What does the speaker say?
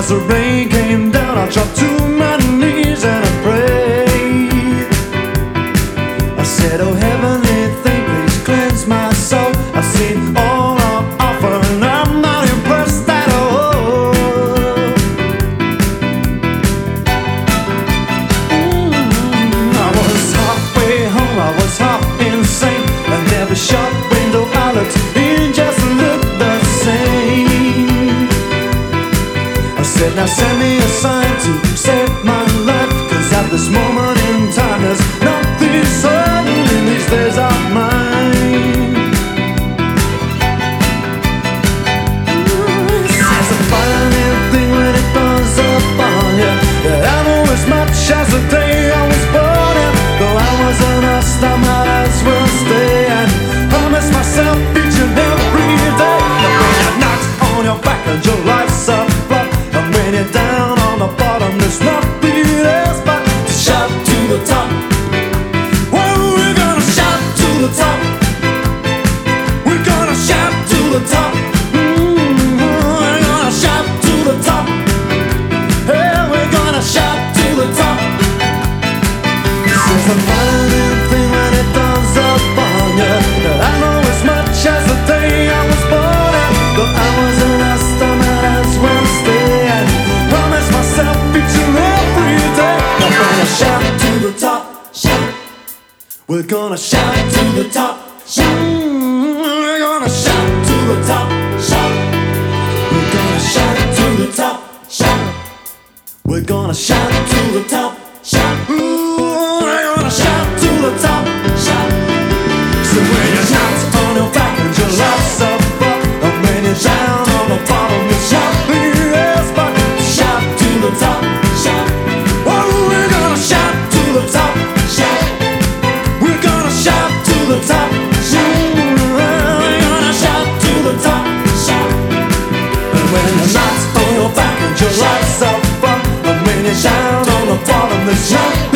As the rain came down, I dropped to my knees and I prayed. I said, oh heavenly thing, please cleanse my soul. I've seen all on offer and I'm not impressed at all. I was halfway home, I was half insane, and every shop window I looked in just looked the same. I said, now send me a sign to save my life, 'cause at this moment in time there's nothing certain in these days of mine. It's a funny thing when it comes up on you. I know as much as the day I was born in. Though I wasn't lost, I might as well stay and promise myself each and every day that when you're knocked on your back and your life's up, and when you're down on the bottom, there's nothing else but to shout to the top. Well, we're gonna shout to the top. We're gonna shout to the top. We're gonna shout to the top. Hey, we're gonna shout to the top. It's a funny thing when it comes up on you. I know as much as the day I was born in. Though I wasn't lost, I might as well stay and promise myself each and every day. I'm gonna shout to the top, shout. We're gonna shout to the top, shout. We're gonna shout to the top, shout. We're gonna shout to the top, shout. We're gonna shout to the top, shout. Ooh, we're gonna shout to the top, shout. So when you're knocked on your back and your life's up, and when you're down on the bottom, you shout the yes, but shout to the top, shout. Oh, we're gonna shout to the top, shout. We're gonna shout to the top, shout. We're gonna shout to the top, shout. And when you're knocked on your back and your life's up, and when you're down on the bottom, there's nothing